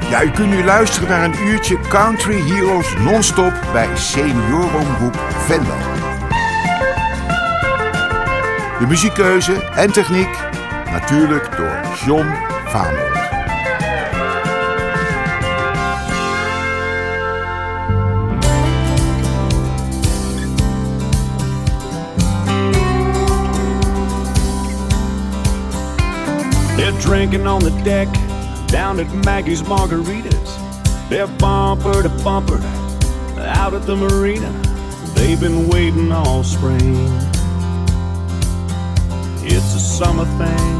Ja, u kunt nu luisteren naar een uurtje Country Heroes non-stop bij Seniorenomroep Venlo. De muziekkeuze en techniek natuurlijk door John Vaanholt. They're drinking on the deck down at Maggie's Margaritas. They're bumper to bumper out at the marina. They've been waiting all spring. It's a summer thing.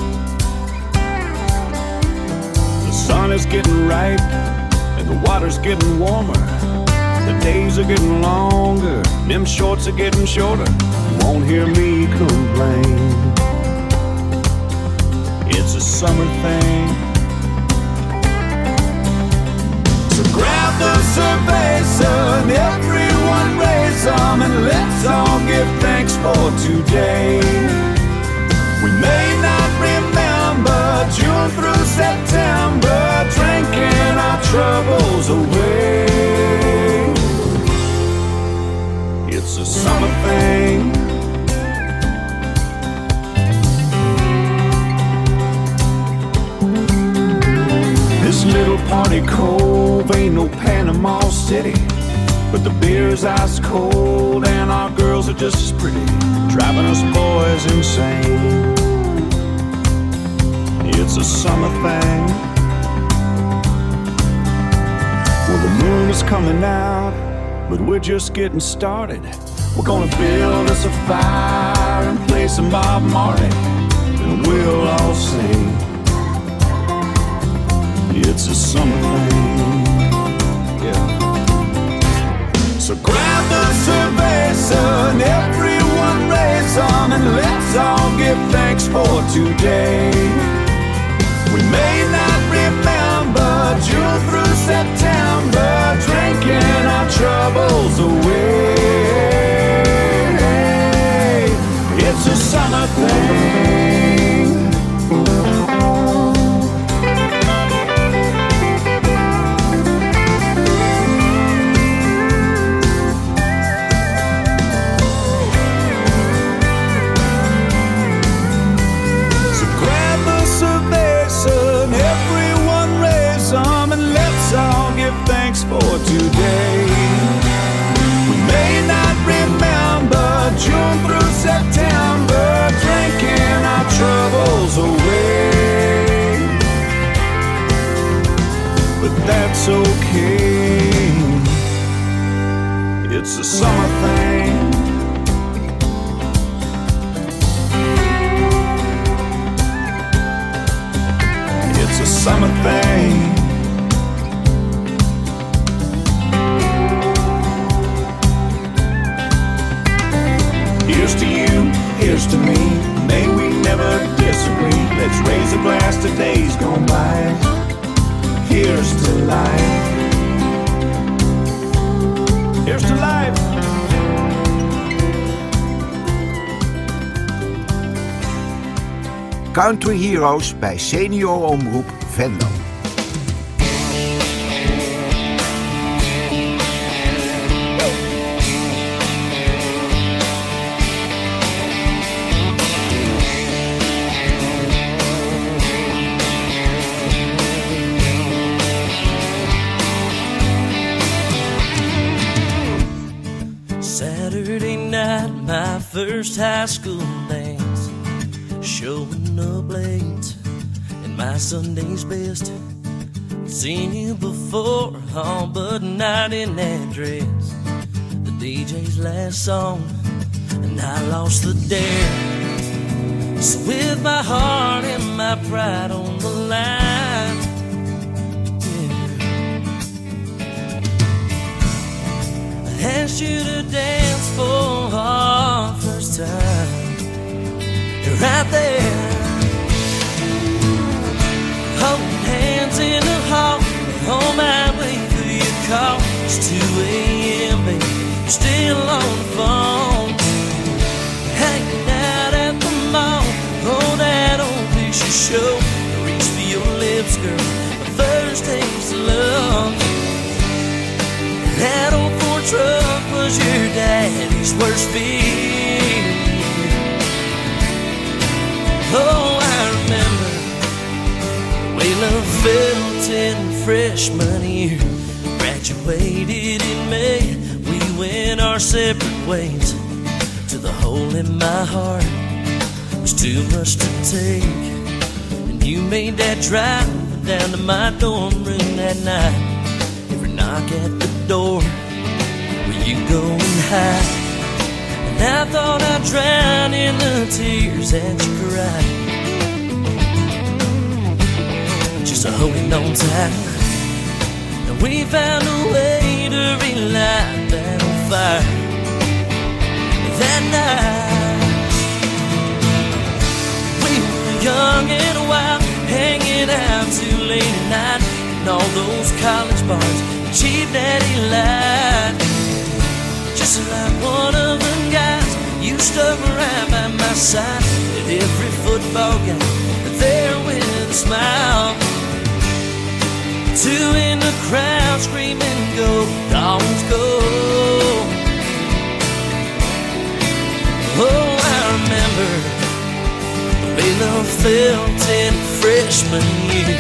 The sun is getting ripe and the water's getting warmer. The days are getting longer, them shorts are getting shorter. You won't hear me complain. It's a summer thing. So grab the cerveza and everyone raise them, and let's all give thanks for today. We may not remember June through September, drinking our troubles away. It's a summer thing. This little party cove ain't no Panama City, but the beer's ice cold and our girls are just as pretty, driving us boys insane. It's a summer thing. Well, the moon is coming out, but we're just getting started. We're gonna build us a fire and play some Bob Marley, and we'll all sing. It's a summer thing, yeah. So grab the cerveza and everyone raise them, and let's all give thanks for today. We may not remember June through September, drinking our troubles away. It's a summer thing. Thanks for today. We may not remember June through September, drinking our troubles away, but that's okay. It's a summer thing. It's a summer thing. Here's to you, here's to me, may we never disagree. Let's raise a glass to days gone by. Here's to life. Here's to life. Country Heroes bij Seniorenomroep Venlo. First high school dance, showing up late in my Sunday's best. Seen you before, all but not in that dress. The DJ's last song, and I lost the dare. So with my heart and my pride on the line, yeah, I asked you to dance for our first time. You're right there, holding hands in the hall, on my way for your call. It's 2 a.m., baby, you're still on the phone, hanging out at the mall. Oh, that old picture show, I reached for your lips, girl, the first day first beer. Oh, I remember the way love felt in freshman year. Graduated in May, we went our separate ways. To the hole in my heart was too much to take. And you made that drive down to my dorm room that night. Every knock at the door, where you go and hide. And I thought I'd drown in the tears that you cried. Just a holding on tight. And we found a way to relight that on fire. That night we were young and wild, hanging out too late at night in all those college bars, cheap daddy light. Just like one of them guys, you stuck right by my side at every football game, there with a smile. Two in the crowd screaming, go, Dogs, go. Oh, I remember the way love felt in freshman year.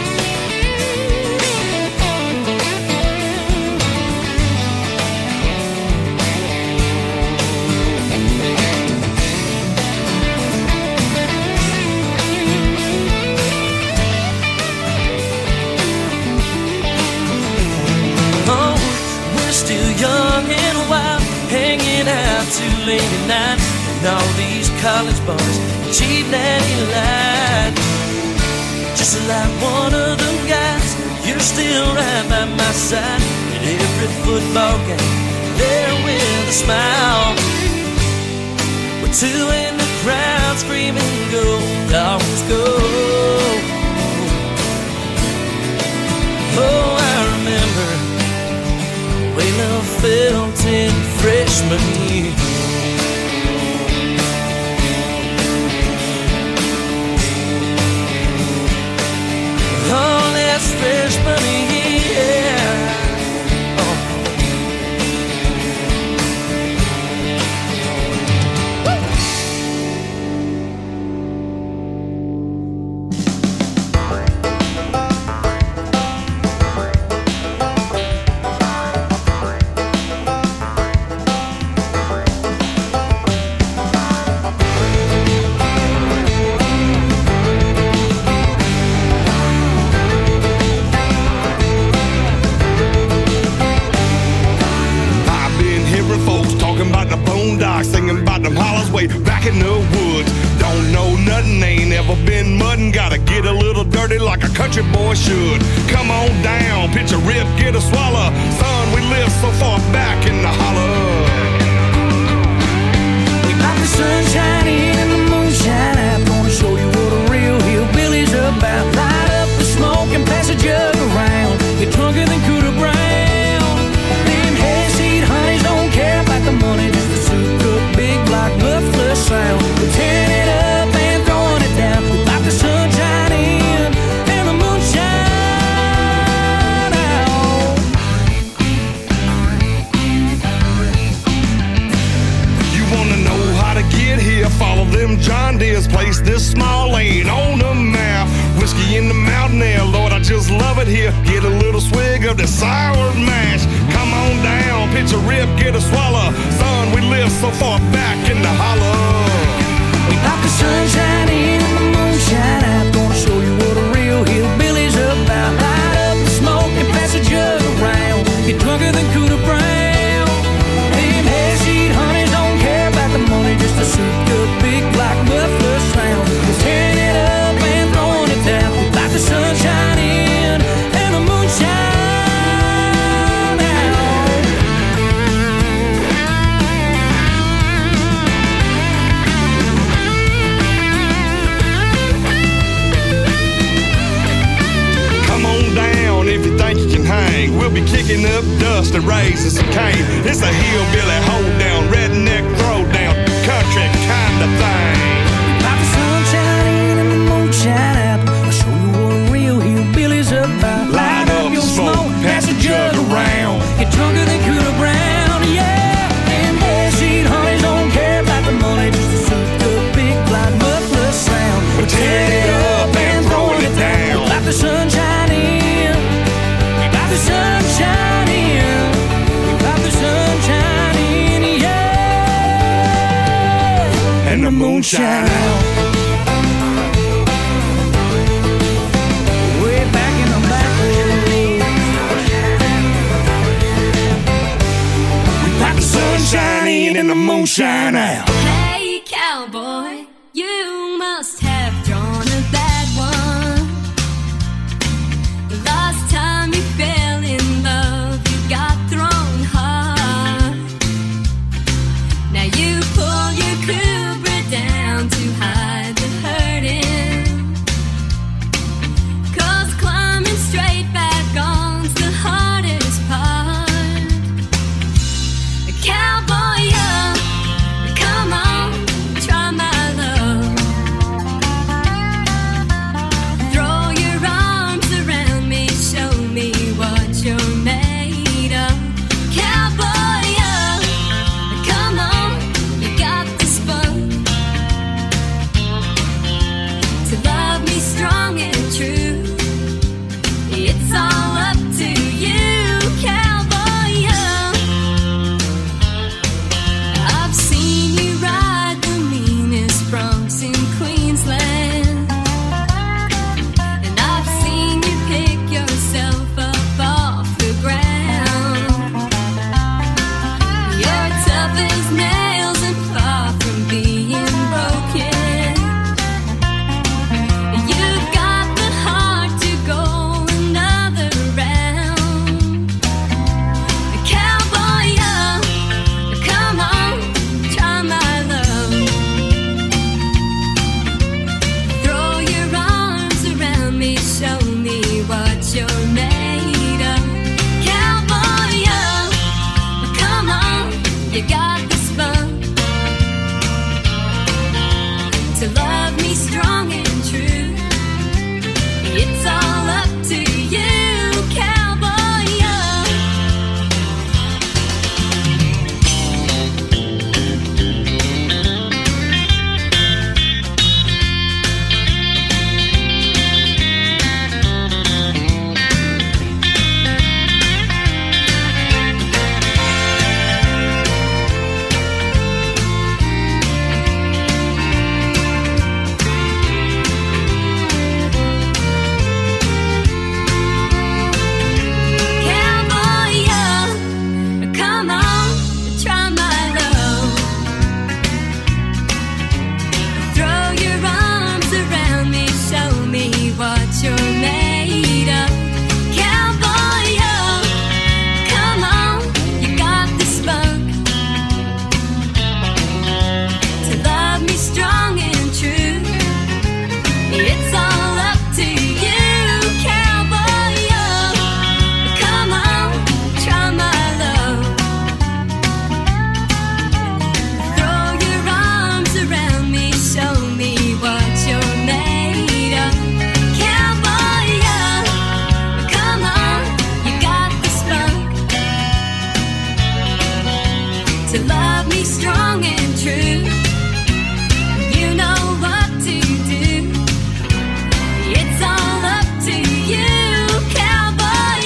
Oh, we're still young and wild, hanging out too late at night in all these college bars, cheap daddy light. Just like one of them guys, you're still right by my side at every football game, there with a smile. With two in the crowd screaming, go, Dogs, go. Oh, I remember the way love felt in freshman year. Oh, that's freshman year. Singing about them hollers way back in the woods. Don't know nothing, ain't ever been muddin'. Gotta get a little dirty like a country boy should. Come on down, pitch a rib, get a swallow. Son, we live so far back in the holler. We pop the sunshine in and the moonshine out. Gonna show you what a real hillbilly's about. Light up the smoke and pass a jug around. Get drunker than Cooter Brown. Them hayseed honeys don't care about the money, just the soup cook, big block, muffler sound. We're tearing it up and throwing it down. We pop the sunshine in and the moonshine out. You wanna know how to get here? Follow them John Deere's, place this small lane on the map. Whiskey in the mountain air, Lord, I just love it here. Get a little swig of the sour mash. Come on down, pitch a rib, get a swallow. Son, we live so far back in the holler. We pop the sunshine in and the moonshine out. Gonna show you what a real hillbilly's about. Light up the smoke and pass a jug around. Get drunker than Cooter Brown. Them hayseed honeys don't care about the money, just a souped up big black muffler sound. We're tearing it up and throwing it down. We pop the sunshine in and the moonshine. If you think you can hang, we'll be kicking up dust and raising some cane. It's a hillbilly hold down, redneck throw down, country kind of thing. Pop the sunshine in and the moonshine out. I'll show you what a real hillbilly's about. Light up your smoke, pass a jug around. Get drunker than Cooter Brown, yeah. And hayseed honey moonshine out. Way back in the back road, we pack the sunshine in and the moonshine out. Hey, cowboy, you must have drawn a bad one. The last time you fell in love, you got thrown hard. Now you pull your Cobra down to hide the hurting. 'Cause climbing straight back on's the hardest part. Cowboy, come on, try my love. Throw your arms around me, show me what you're made of. Cowboy, come on, you got the spunk to love me strong and true. It's all up to you, cowboy. I've seen you ride the meanest broncs in Queensland, and I've seen you pick yourself up off the ground. You're tough as nails and far from being broken. You've got the heart to go another round. Cowboy, come on, try my love. Throw your arms around me, show me what you're made of. Cowboy, come on, you got the spunk to love me strong and true. It's all up to you, cowboy. Cowboy, come on, try my love. Throw your arms around me, show me what you're made of. Cowboy, come on, you got the spunk to love me strong and true. It's all up to you, cowboy. Come on, try my love. Throw your arms around me, show me what you're made of. Cowboy, come on, you got the spunk to love me strong and true. You know what to do. It's all up to you, cowboy.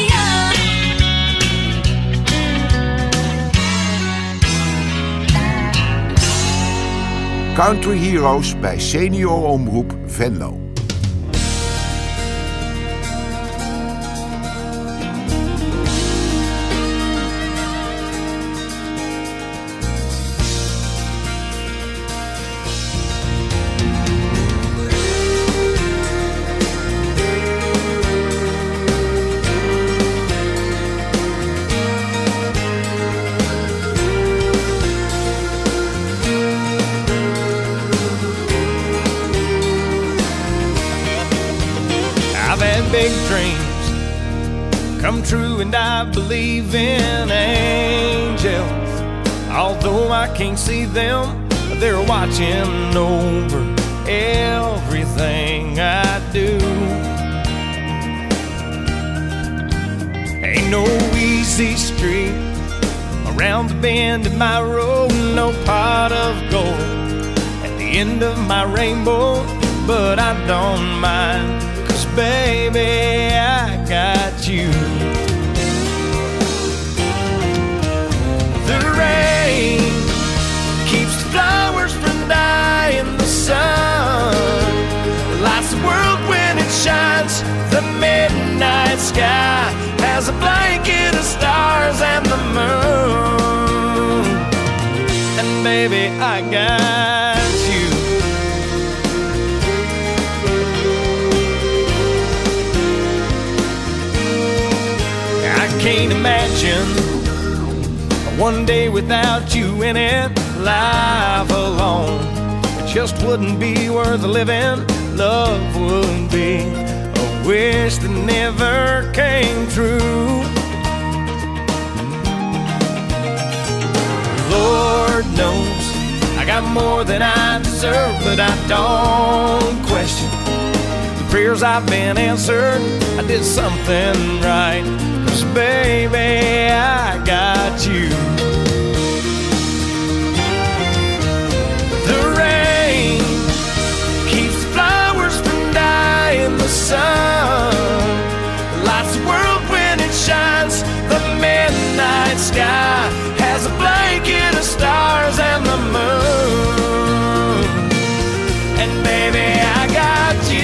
Country Heroes bij Senior Omroep Venlo. I've had big dreams come true, and I believe in angels. Although I can't see them, they're watching over everything I do. Ain't no easy street around the bend in my road, no pot of gold at the end of my rainbow, but I don't mind, 'cause baby, I got you. The rain keeps the flowers from dying, the sun. Lights the world when it shines. The midnight sky has a blanket of stars and the moon. And baby, I got you. I can't imagine one day without you in it. Life alone, it just wouldn't be worth living. Love would be a wish that never came true. Lord knows I got more than I deserve, but I don't question the prayers I've been answered. I did something right, 'cause baby, I got you. The rain keeps flowers from dying in the sun. Lights the world when it shines. The midnight sky has a blanket of stars and the moon. And baby, I got you.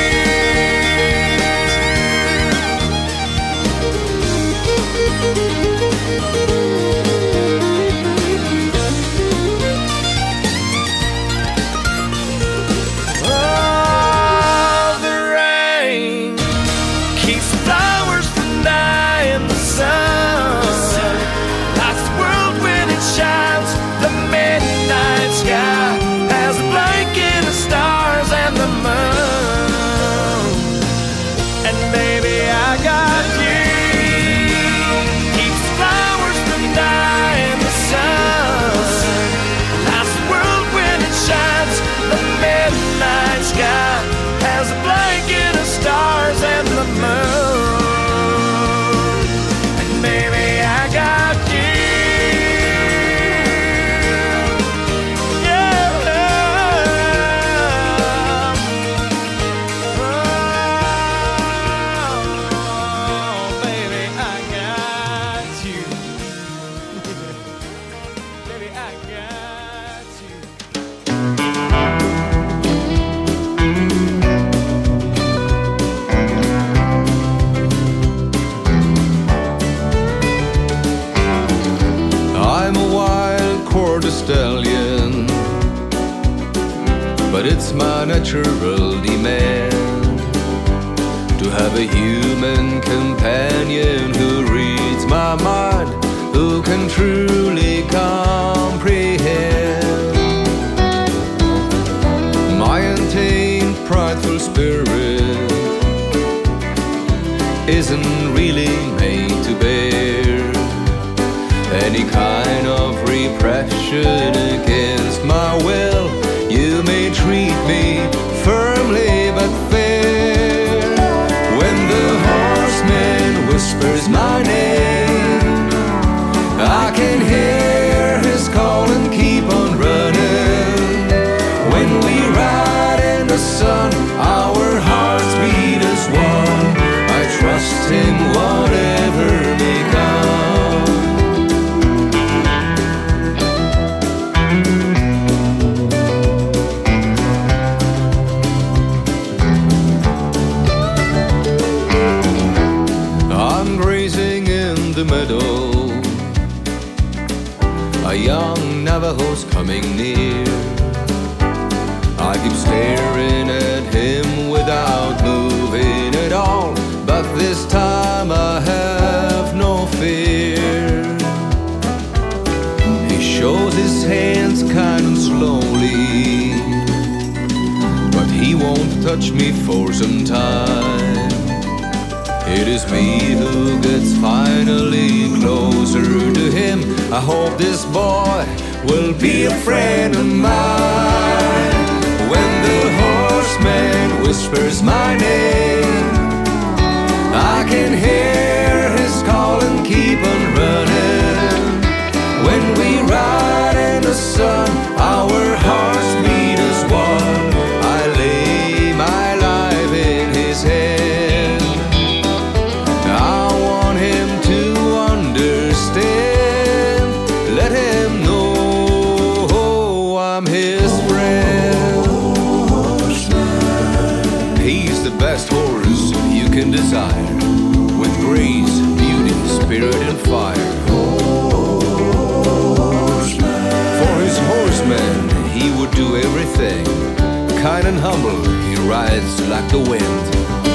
Stallion, but it's my natural demand to have a human companion who reads my mind, who can truly comprehend my untamed, prideful spirit. Isn't really made to bear any kind of repression against my will. You may treat me firmly but fair. When the horseman whispers my name, I can hear his call and keep on running. When we ride in the sun, our hearts beat as one. I trust him whatever may come. The meadow, a young Navajo's coming near. I keep staring at him without moving at all, but this time I have no fear. He shows his hands kind of slowly, but he won't touch me for some time. It is me who gets finally closer to him. I hope this boy will be a friend of mine. When the horseman whispers my name, I can hear his call and keep on running. When we ride in the sun, our hearts beat as one. I lay my life in his hand. I want him to understand. Let him know I'm his friend. the best horse you can desire, with grace, beauty, spirit, and fire. For his horseman, he would do everything. Kind and humble, he rides like the wind.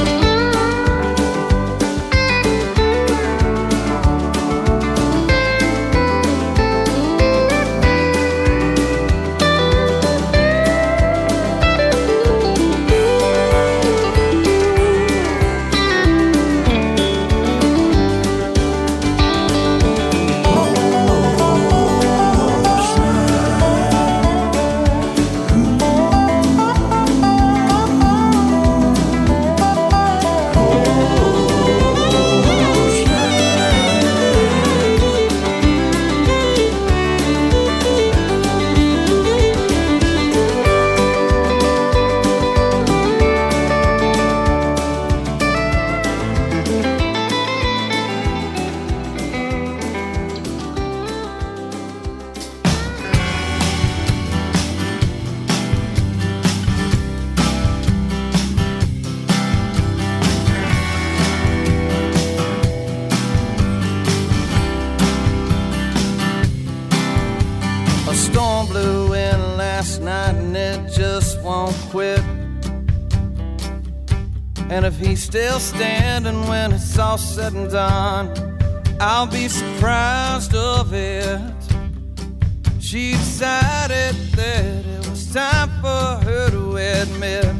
And if he's still standing when it's all said and done, I'll be surprised of it. She decided that it was time for her to admit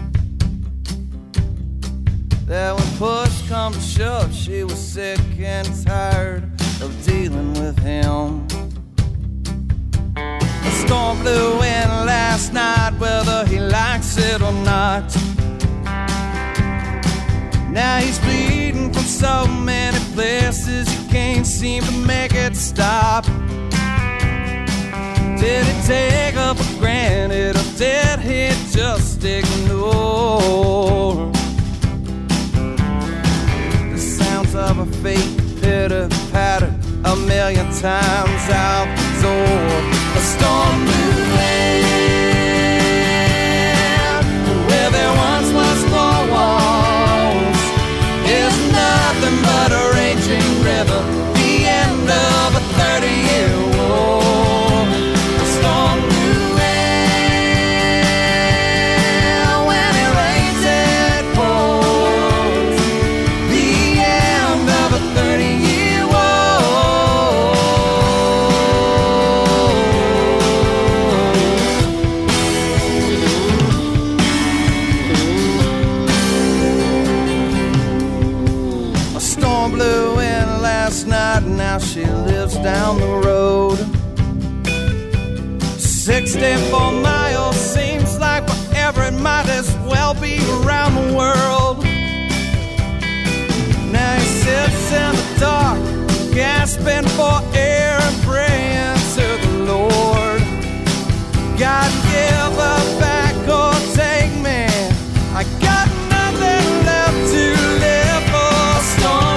that when push come to shove, she was sick and tired of dealing with him. A storm blew in last night, whether he likes it or not. Now he's bleeding from so many places, he can't seem to make it stop. Did he take her for granted, or did he just ignore the sounds of a fake pitter-patter a million times out the door? A storm blew in where there once was four walls. Is nothing but a raging river, the end of a 30-year war. A storm blew in when it rains it pours, the end of a 30-year blew in last night, and now she lives down the road. 64 miles seems like forever, it might as well be around the world. Now he sits in the dark, gasping for air and praying to the Lord. God, give her back or take me, I got nothing left to live for. Storm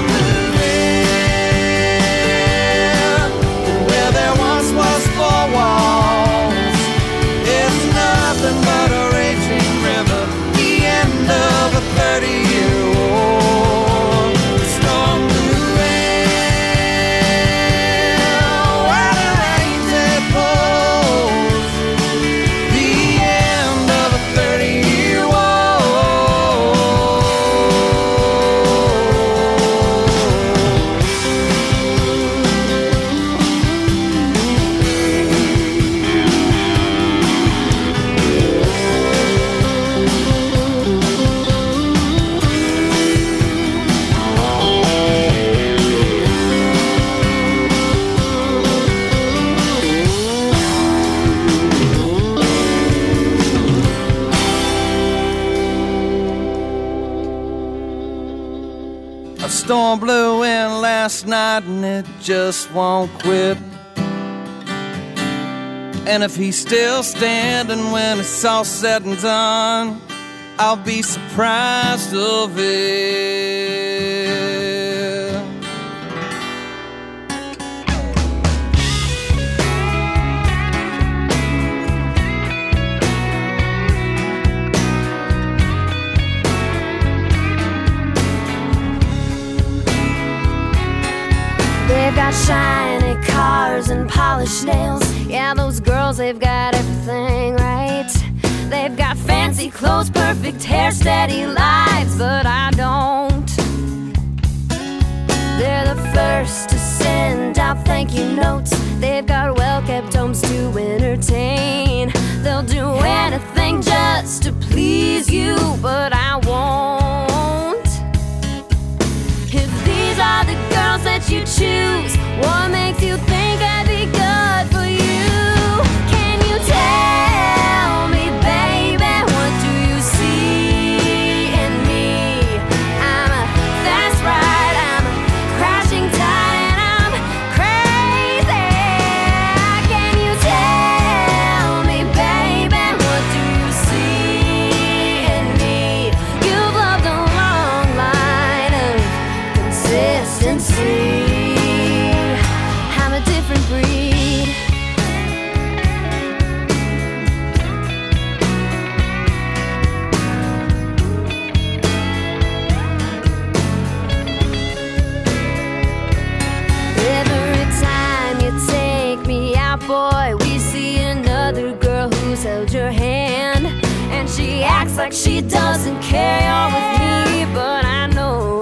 walls. It's nothing but a raging river, the end of a 30-year war. Storm blew in when it rains it pours, the end of a 30-year war. A storm blew in last night and it just won't quit. And if he's still standing when it's all said and done, I'll be surprised of it. got shiny cars and polished nails. Yeah, those girls, they've got everything right. They've got fancy clothes, perfect hair, steady lives, but I don't. They're the first to send out thank you notes. They've got well-kept homes to entertain. They'll do anything just to please you, but I won't. If these are the girls that you choose, what makes you think I'd be good for you? Can you tell me, baby, what do you see in me? I'm a fast ride, I'm a crashing tide, and I'm crazy. Can you tell me, baby, what do you see in me? You've loved a long line of consistency. I'm a different breed. Every time you take me out, boy, we see another girl who's held your hand, and she acts like she doesn't care you're with me, but I know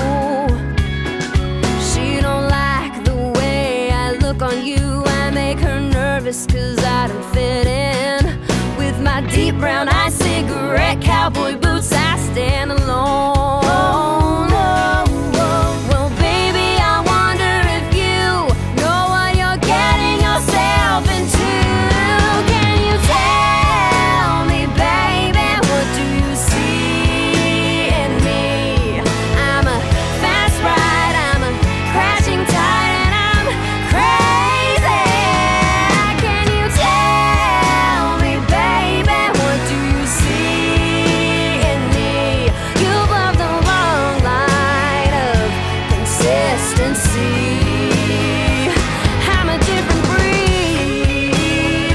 she don't like the way I look on you. I make her nervous 'cause I don't fit in. With my deep brown eyes, cigarette, cowboy boots, I stand alone. Well, baby, I wonder if you know what you're getting yourself into. Can you tell me, baby, what do you see in me? I'm a fast ride, I'm a crashing tide, and I'm crazy. Can you tell me, baby, what do you see in me? You've loved a long line of consistency. I'm a different breed.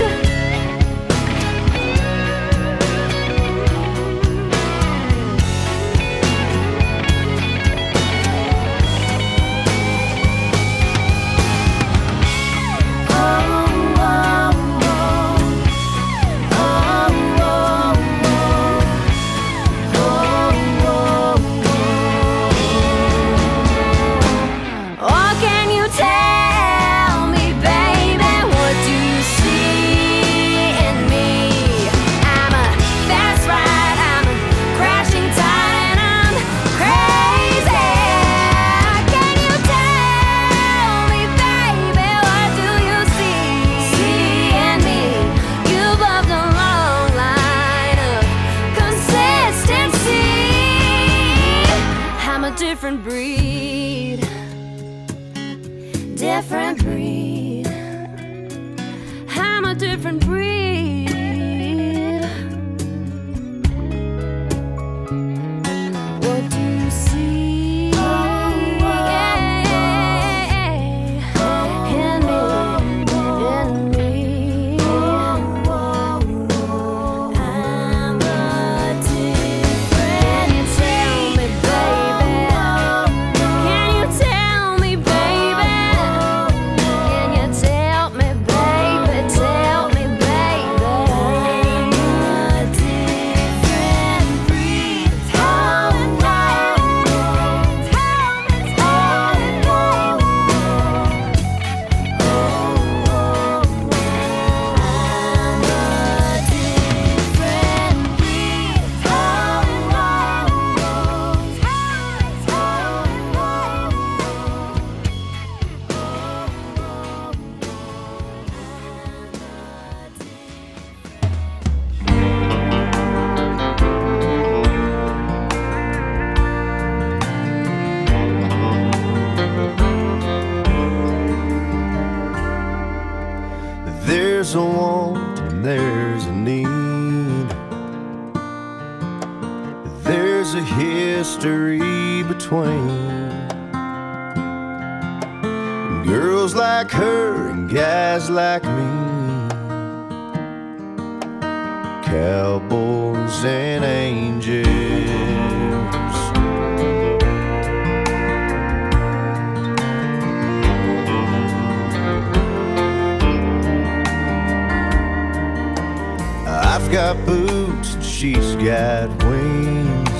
Oh, can you tell me, baby, what do you see in me? I'm a fast ride, I'm a crashing tide, and I'm crazy. Can you tell me, baby, what do you see in me? You've loved a long line of consistency. I'm a different breed. Different breed. I'm a different breed. What do you see in me? In me. I'm a different. Can you tell me, baby? Can you tell me, baby? Can you tell me, baby? Tell me, baby. I'm a different breed. Tell me, There's a want and there's a need. There's a history between girls like her and guys like me, cowboys and angels. I've got boots and she's got wings.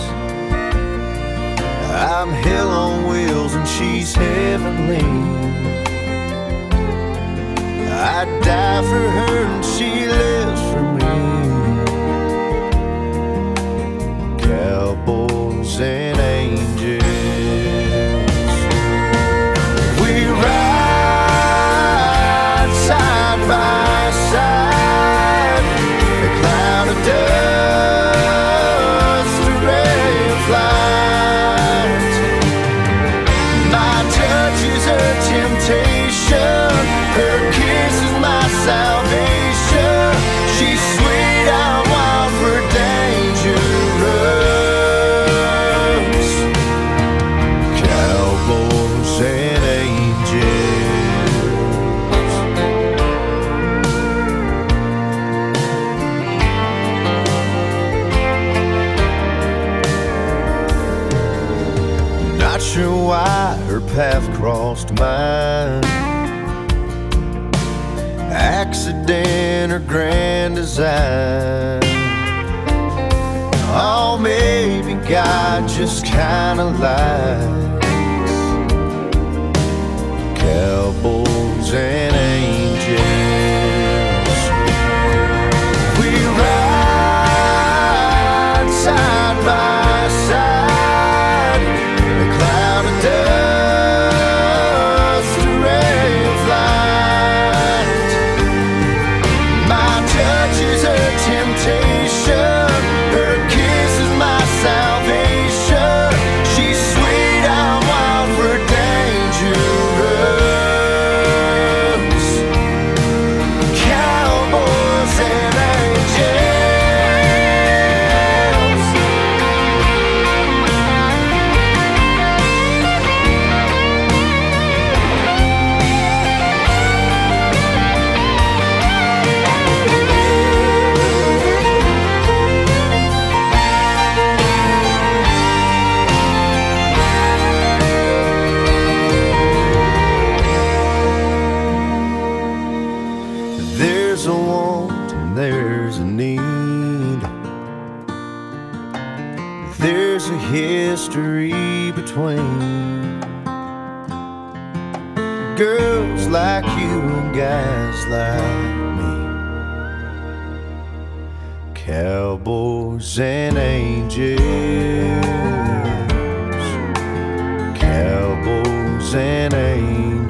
I'm hell on wheels and she's heavenly. I'd die for her and she lives for me. Cowboys and angels, we ride side by side. A cloud of dust, a ray of light. My touch is her temptation, her kiss is my salvation. She's sweet, I'm wild for dangerous. Cowboys and angels. Not sure why her path crossed mine. Accident or grand design. Oh, maybe God just kinda lied. Cowboys and angels, we ride side by side. A cloud of dust, a ray of light. My touch is her temptation, her kiss is my salvation. She's sweet, I'm wild for dangerous. Cowboys and angels. There's a want and there's a need. There's a history between girls like you and guys like me. Cowboys and angels. Cowboys and angels.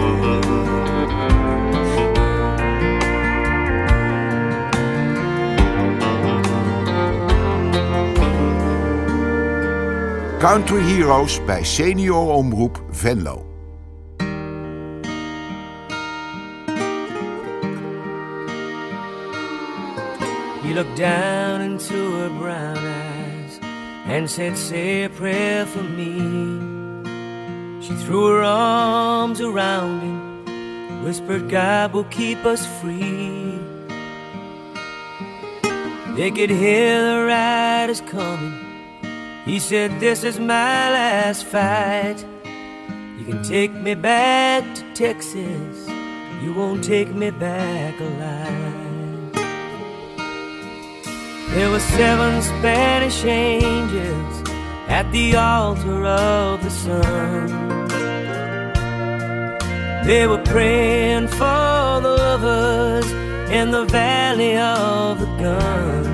Country Heroes bij Senior Omroep Venlo. He looked down into her brown eyes and said, say a prayer for me. She threw her arms around him, whispered, God will keep us free. They could hear the riders coming. He said, this is my last fight. You can take me back to Texas, you won't take me back alive. There were 7 Spanish angels at the altar of the sun. They were praying for the lovers in the valley of the gun.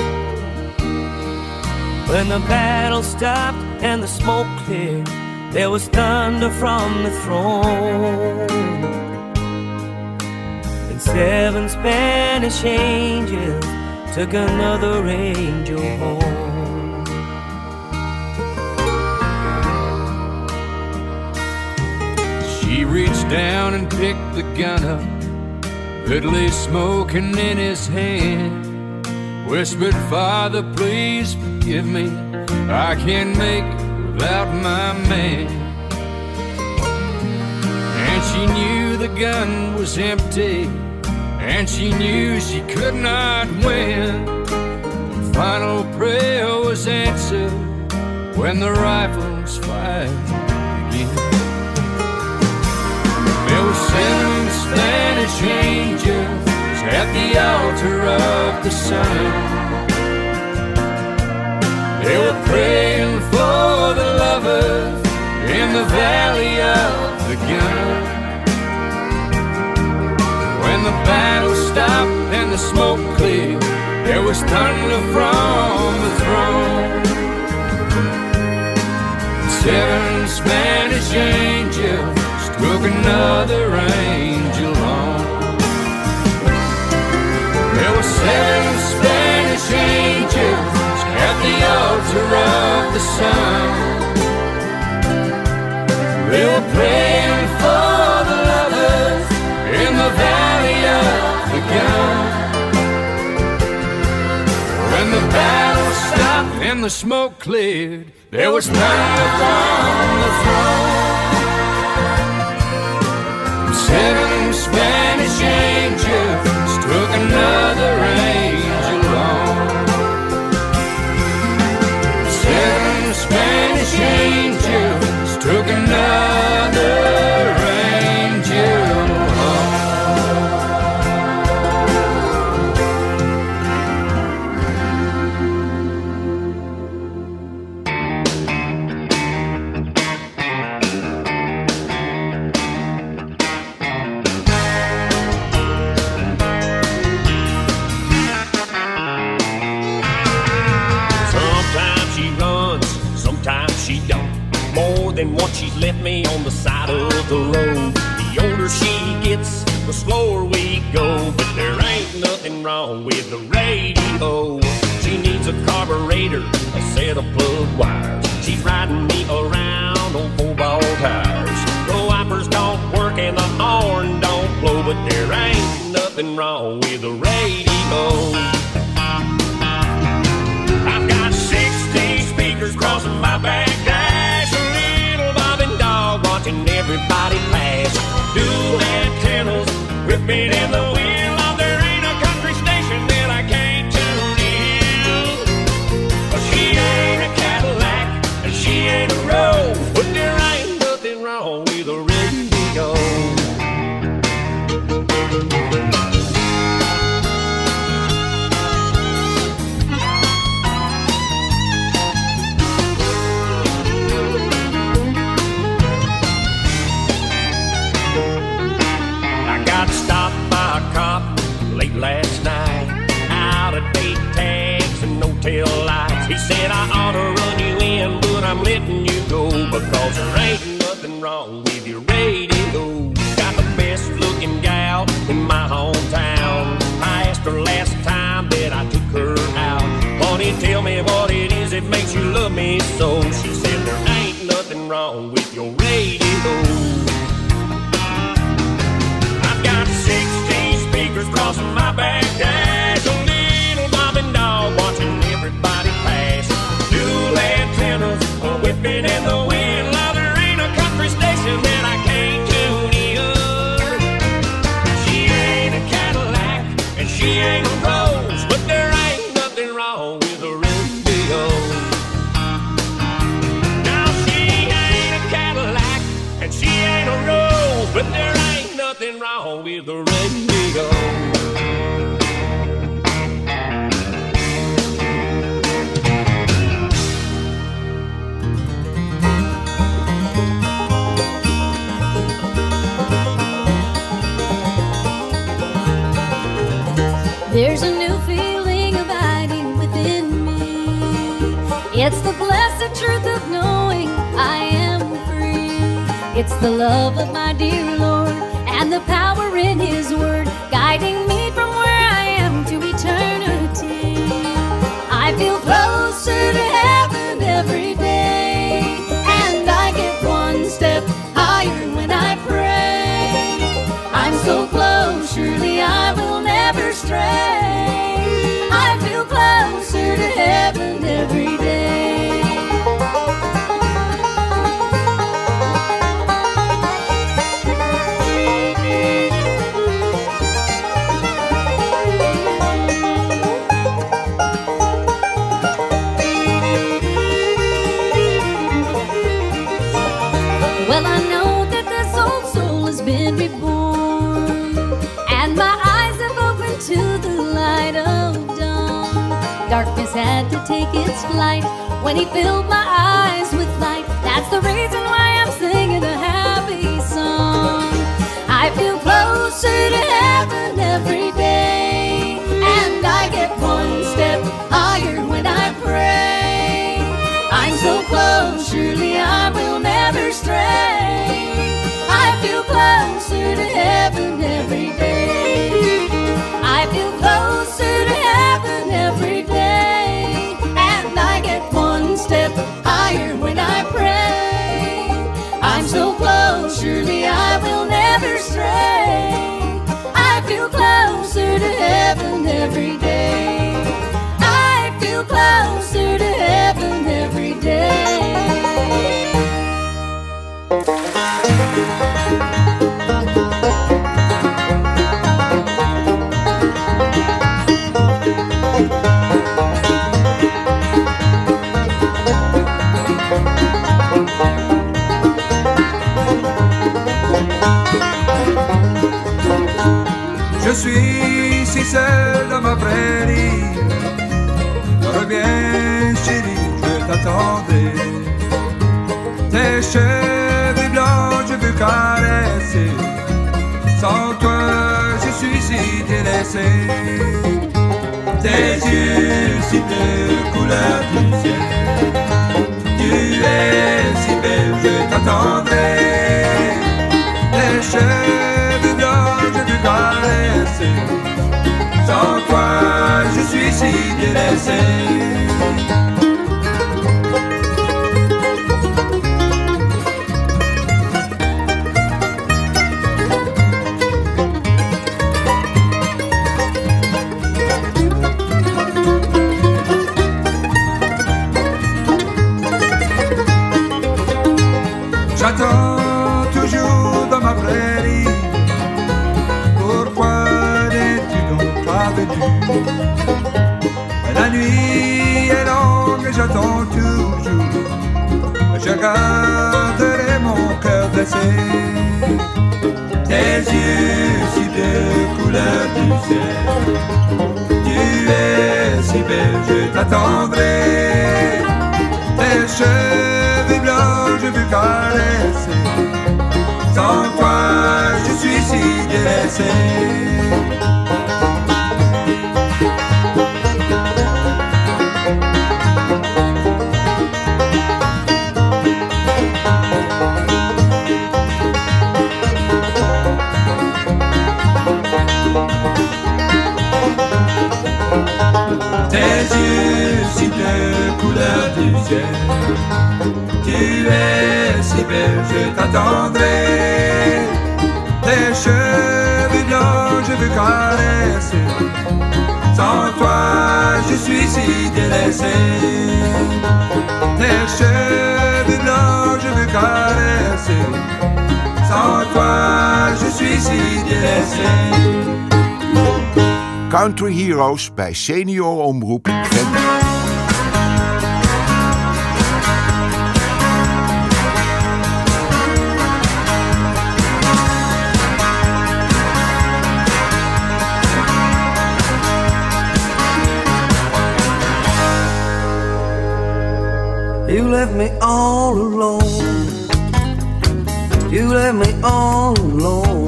When the battle stopped and the smoke cleared, there was thunder from the throne. And 7 Spanish angels took another angel home. She reached down and picked the gun up that lay smoking in his hand. Whispered, Father, please forgive me, I can't make it without my man. And she knew the gun was empty, and she knew she could not win. The final prayer was answered when the rifles fired again. There were 7 Spanish angels at the altar of the sun. They were praying for the lovers in the valley of the gun. When the battle stopped and the smoke cleared, there was thunder from the throne. 7 Spanish angels took another angel on. There were 7 Spanish angels at the altar of the sun. They were praying for the lovers in the valley of the gun. When the battle stopped and the smoke cleared, there was thunder from the throne. 7 Spanish angels took another angel on. 7 Spanish angels took another angel home. Sometimes she runs, sometimes she don't. More than once she's left me on the side of the road. The older she gets, the slower we go. But there ain't nothing wrong with the radio. She needs a carburetor, a set of plug wires. She's riding me around on 4-ball tires. The wipers don't work and the horn don't blow. But there ain't nothing wrong with the radio. I've got 60 speakers crossing my back dash. A little bobbing dog watching everybody pass. Dual antennas whipping in the wind. Oh, there ain't a country station that I can't tune in. She ain't a Cadillac and she ain't a Rose, but there ain't nothing wrong with a radio. Last night, out of date tags and no tail lights. He said I ought to run you in, but I'm letting you go because there ain't nothing wrong with your radio. Got the best looking gal in my hometown. I asked her last time that I took her out, honey, tell me what it is that makes you love me so. She said there ain't nothing wrong with your radio. I've got 16 speakers crossing my back dash. A little bobbing dog watching everybody pass. Dual antennas whipping in the wind. Now there ain't a country station that I can't tune in. She ain't a Cadillac and she ain't a Rose, but there ain't nothing wrong with the radio. Now she ain't a Cadillac and she ain't a Rose, but there ain't nothing wrong with the radio. There's a new feeling abiding within me. It's the blessed truth of knowing I am free. It's the love of my dear Lord and the power in His word, guiding me from where I am to eternity. I feel closer to heaven every day, and I get one step higher when I pray. I'm so close, surely I will never stray. I feel closer to heaven every day. had to take its flight. When he filled my eyes with light, that's the reason why I'm singing a happy song. I feel closer to heaven every day, and I get one step higher when I pray. I'm so close, surely I will never stray. I feel closer to heaven every day. I feel closer to heaven every day, and I get one step higher when I pray. I'm so close, surely I will never stray. I feel closer to heaven every day. I feel closer to heaven every day. Je suis si seul dans ma prairie. Reviens chérie, je t'attendrai. Tes cheveux blancs, je veux caresser. Sans toi, je suis si délaissé. Tes yeux si bleus, couleur du ciel. Tu es si belle, je t'attendrai. Tes cheveux blancs, je veux caresser. Sans toi, je suis si délaissé. J'attends toujours dans ma prairie. Pourquoi n'es-tu donc pas venu? La nuit est longue et j'attends toujours. Je garderai mon cœur blessé. Tes yeux si bleus, couleur du ciel. Tu es si belle, je t'attendrai. Tes cheveux blancs, je veux caresser. Sans toi, je suis si délaissé. Tes yeux si bleus, couleur du ciel. Tu es si belle, je t'attendrai. Tes cheveux blancs, je veux caresser. Sans toi, je suis si délaissé. Tes cheveux blancs, je veux caresser. Sans toi, je suis si délaissé. Country Heroes bij Seniorenomroep Drenthe. You left me all alone. You left me all alone.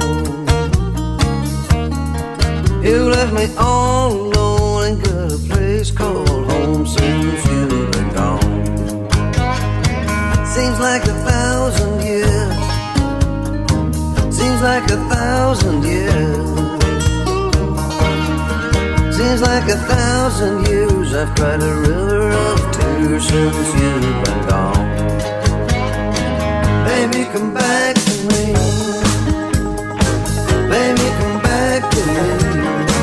You left me all alone and got a place called home since you've been gone. Seems like 1,000 years. Seems like 1,000 years. Seems like 1,000 years I've cried a river of tears since you've been gone. Baby, come back to me. Baby, come back to me.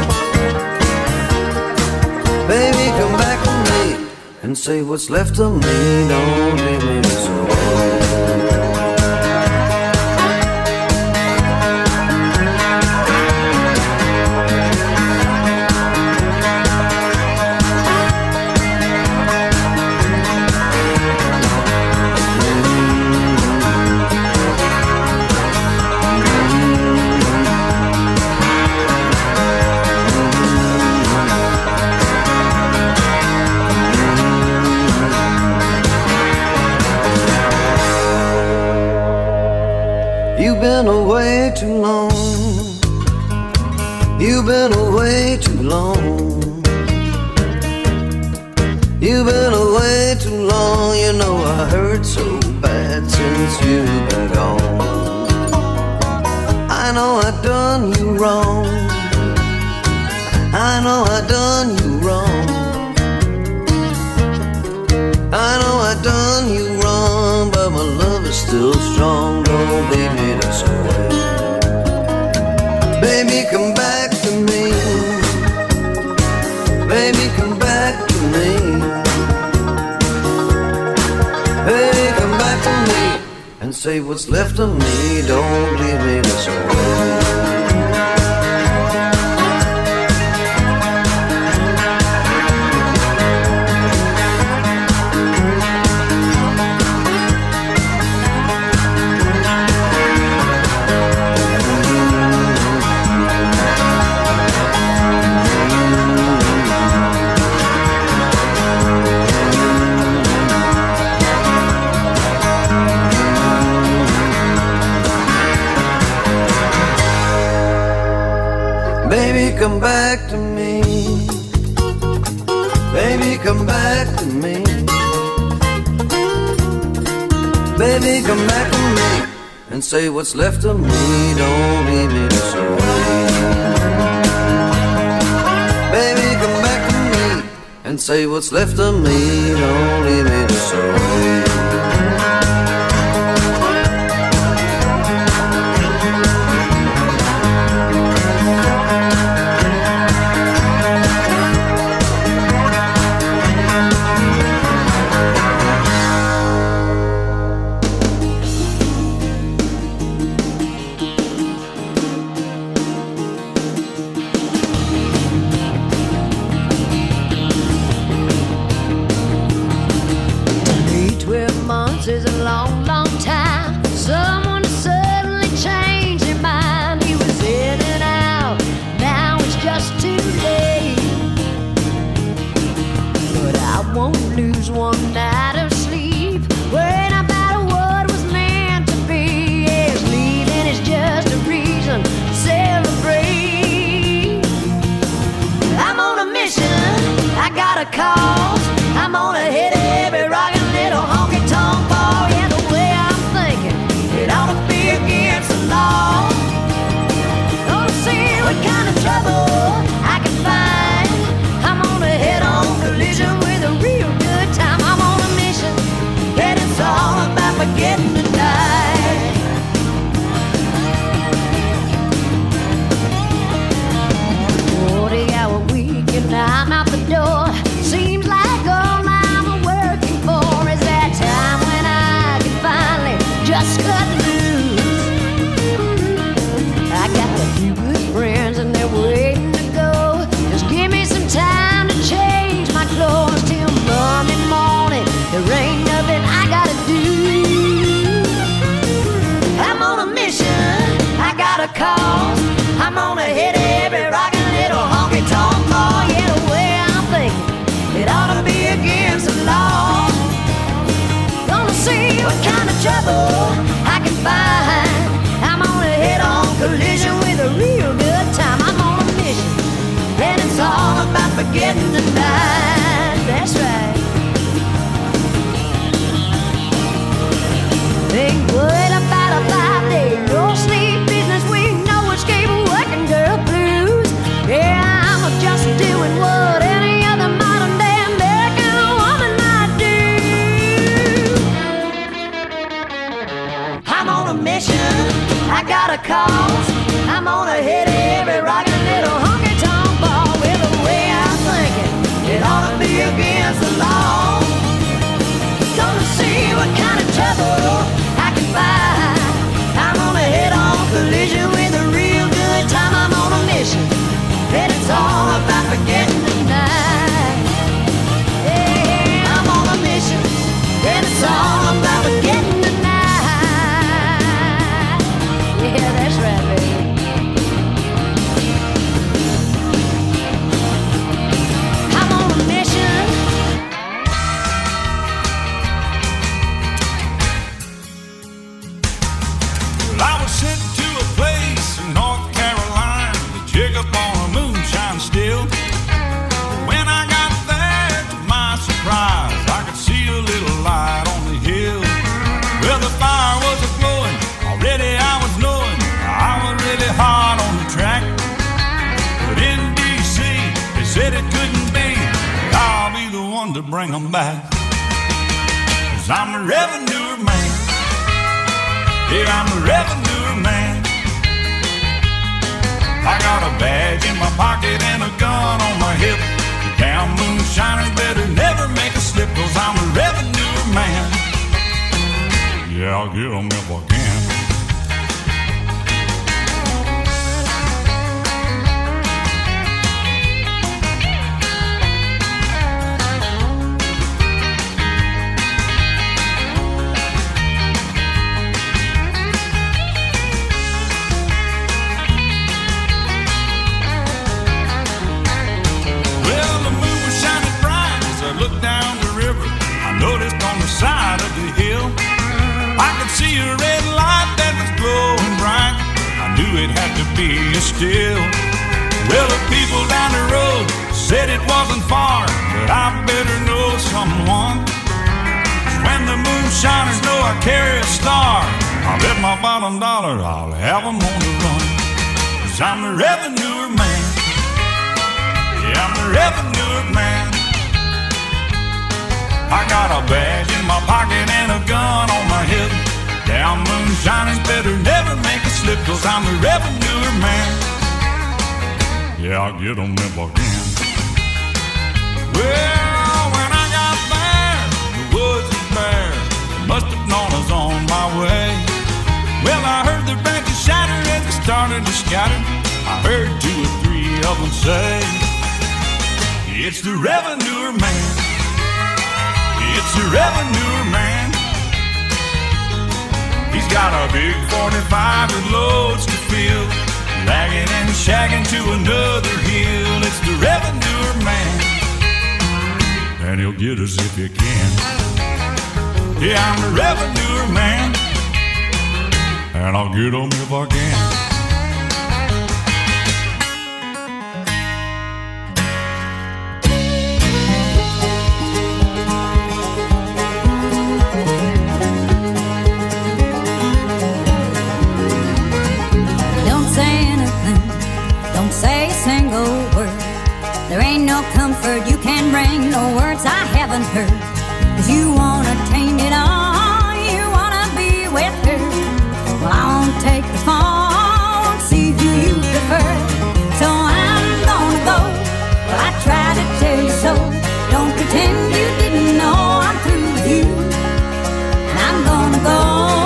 Baby, come back to me and say what's left of me. Don't leave me so alone. too long. You've been away too long. You've been away too long. You know I hurt so bad since you've been gone. I know I done you wrong. I know I done you wrong. I know I done you wrong, but my love is still strong. Don't leave me this way. Baby, come back to me. Baby, come back to me. Baby, come back to me and say what's left of me. Don't leave me this way. Baby, come back to me. Baby, come back to me. Baby, come back to me and say what's left of me. Don't leave me this way. Baby, come back to me and say what's left of me. Don't leave me this way. Is a long, long time. Someone suddenly changed their mind. He was in and out, now it's just too late. But I won't lose one night of sleep worrying about what was meant to be. Yes, leaving is just a reason to celebrate. I'm on a mission, I got a cause. I'm gonna hit every rockin' little honky-tonk bar. Yeah, the way I'm thinking, it ought to be against the law. Gonna see what kind of trouble I can find. I'm gonna head on collision with a real good time. I'm on a mission, and it's all about forgetting the night. 40-hour week and I'm out the door. Seems like all I'm working for is that time when I can finally just cut loose. I got a few good friends and they're waiting to go. Just give me some time to change my clothes till Monday morning. There ain't nothing I gotta do. I'm on a mission, I got a cause. I'm gonna hit every rockin' little honky-tonk bar. Yeah, the way I'm thinking, it ought to be against the law. Gonna see what kind of trouble I can find. I'm gonna head on collision with a real good time. I'm on a mission, and it's all about forgetting the night. That's right. Ain't worried about a 5-day no sleep business. We know escape working girl blues. Yeah, I'm just doing what any other modern day American woman might do. I'm on a mission, I got a cause. I'm gonna hit every rockin' little honky-tonk bar. With the way I'm thinking, it ought to be against the law. Gonna see what kind of trouble I can find. I'm gonna hit on collision with a real good time. I'm on a mission, and it's all about forgetting the night. Yeah, I'm on a mission, and it's all about forgetting the night. Yeah, that's right, baby. bring them back. 'Cause I'm the revenue man. Yeah, I'm the revenue man. I got a badge in my pocket and a gun on my hip. The damn moonshiners better never make a slip, 'cause I'm a revenue man. Yeah, I'll get them if I can. Look down the river, I noticed on the side of the hill I could see a red light that was glowing bright. I knew it had to be a still. Well, the people down the road said it wasn't far, but I better know someone. When the moonshiners know I carry a star, I'll bet my bottom dollar I'll have them on the run. 'Cause I'm the revenue man. Yeah, I'm the revenue man. I got a badge in my pocket and a gun on my hip. Damn moonshiners better never make a slip, 'cause I'm the revenue man. Yeah, I'll get them if I can. Well, when I got there, the woods was bare. Must have known I was on my way. Well, I heard the branches shatter as they started to scatter. I heard 2 or 3 of them say, it's the revenue man. It's the revenue man. He's got a big 45 with loads to fill, lagging and shagging to another hill. It's the revenue man, and he'll get us if he can. Yeah, I'm the revenue man, and I'll get him if I can. There ain't no comfort you can bring, no words I haven't heard. 'Cause you wanna taint it all, you wanna be with her. Well, I won't take the fall, won't see who you prefer. So I'm gonna go, well, I tried to tell you so. Don't pretend you didn't know I'm through with you. And I'm gonna go.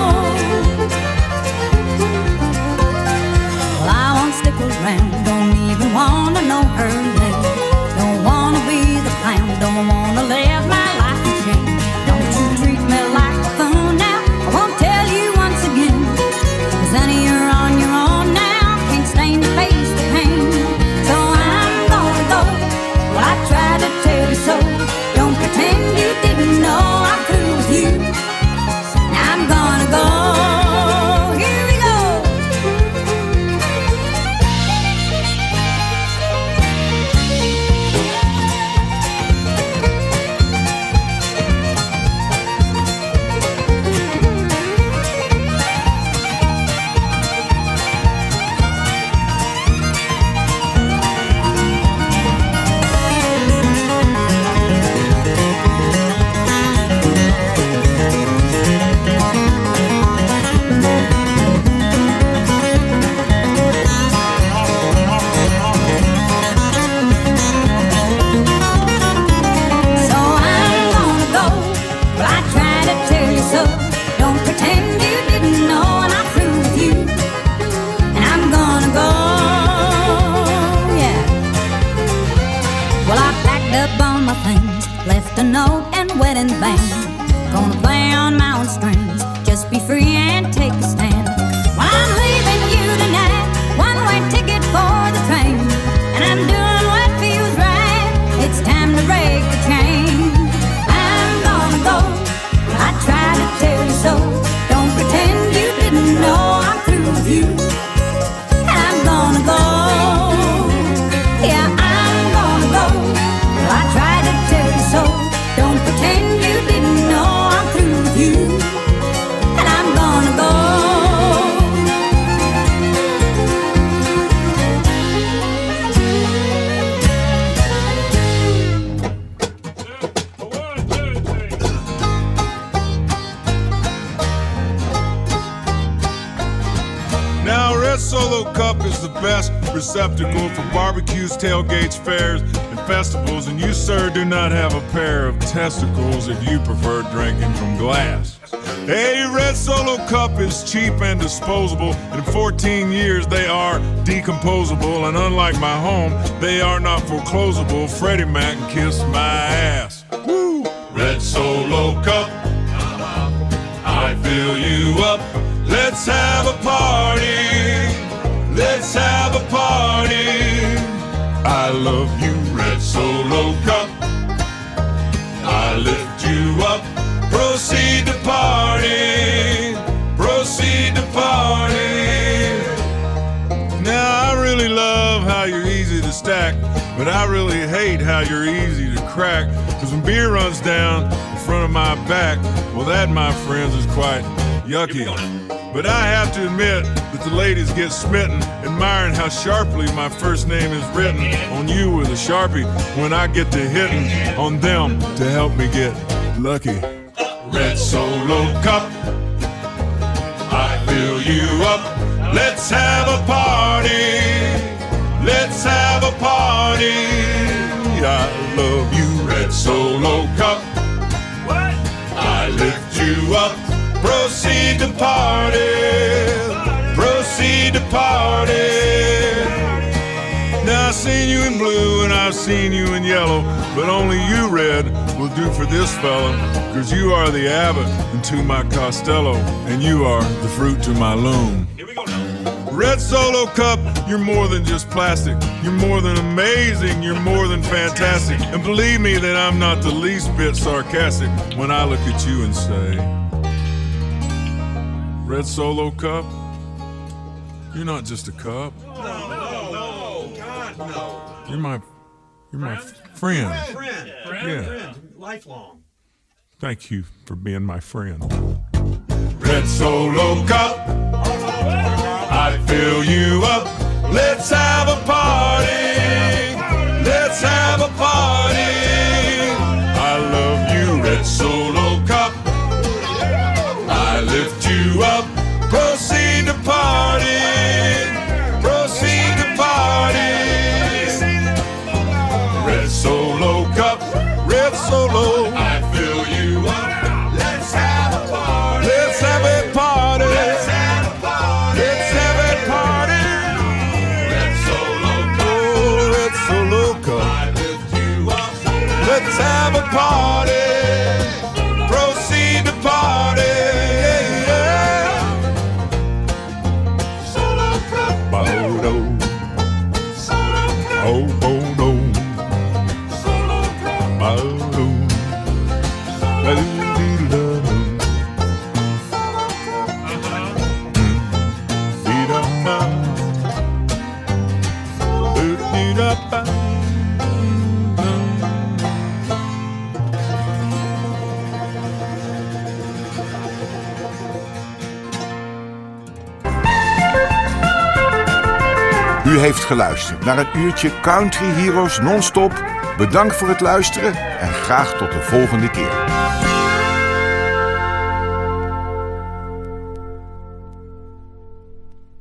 Well, I won't stick around, don't even wanna know her name. Don't wanna be the clown, don't wanna live my life in shame. Don't you treat me like a fool now, I won't tell you once again. 'Cause honey, you're on your own now, can't stand to face the pain. So I'm gonna go, well, I tried to tell you so. Don't pretend you didn't know I'm through with you. Now I'm gonna go. Here we go. Left a note and wedding band. Gonna play on my own strings, just be free and take a stand. Well, I'm leaving you tonight, one-way ticket for the train, and I'm doing what feels right. It's time to break the chain. I'm gonna go, I tried to tell you so. Don't pretend you didn't know I'm through with you. I'm gonna go, yeah, I'm gonna go. I tried to tell you so. Don't pretend you didn't know I'm through with you. And I'm gonna go. Solo Cup is the best receptacle for barbecues, tailgates, fairs, and festivals. And you, sir, do not have a pair of testicles if you prefer drinking from glass. A Red Solo Cup is cheap and disposable. In 14 years, they are decomposable. And unlike my home, they are not foreclosable. Freddie Mac kissed my ass. Woo! Red Solo Cup, I fill you up. Let's have a party. Let's have a party. I love you, Red Solo Cup. I lift you up. Proceed to party. Proceed to party. Now I really love how you're easy to stack, but I really hate how you're easy to crack. Cause when beer runs down in front of my back, well that, my friends, is quite yucky. But I have to admit that the ladies get smitten, admiring how sharply my first name is written on you with a Sharpie when I get to hitting on them to help me get lucky. Red Solo Cup, I fill you up. Let's have a party. Let's have a party. I love you, Red Solo Cup. I lift you up. Proceed to party. Proceed to party. Now I've seen you in blue and I've seen you in yellow, but only you, Red, will do for this fella. Cause you are the Abbott to my Costello, and you are the fruit to my loom. Here we go now. Red Solo Cup, you're more than just plastic. You're more than amazing, you're more than fantastic. And believe me that I'm not the least bit sarcastic when I look at you and say, Red Solo Cup, you're not just a cup. No, God, no. You're my friend. Friend. Lifelong. Thank you for being my friend. Red Solo Cup, I fill you up. Let's have a party. Let's have a party. I love you, Red Solo Cup. I lift you up. Proceed to party. Proceed to party. Red Solo Cup, Red Solo. I fill you up. Let's have a party. Let's have a party. Let's have a party. Let's have a party. Red Solo Cup. Oh, Red Solo Cup. I lift you up. Let's have a party. Proceed to party. Oh, oh, no. U heeft geluisterd naar een uurtje Country Heroes non-stop. Bedankt voor het luisteren en graag tot de volgende keer.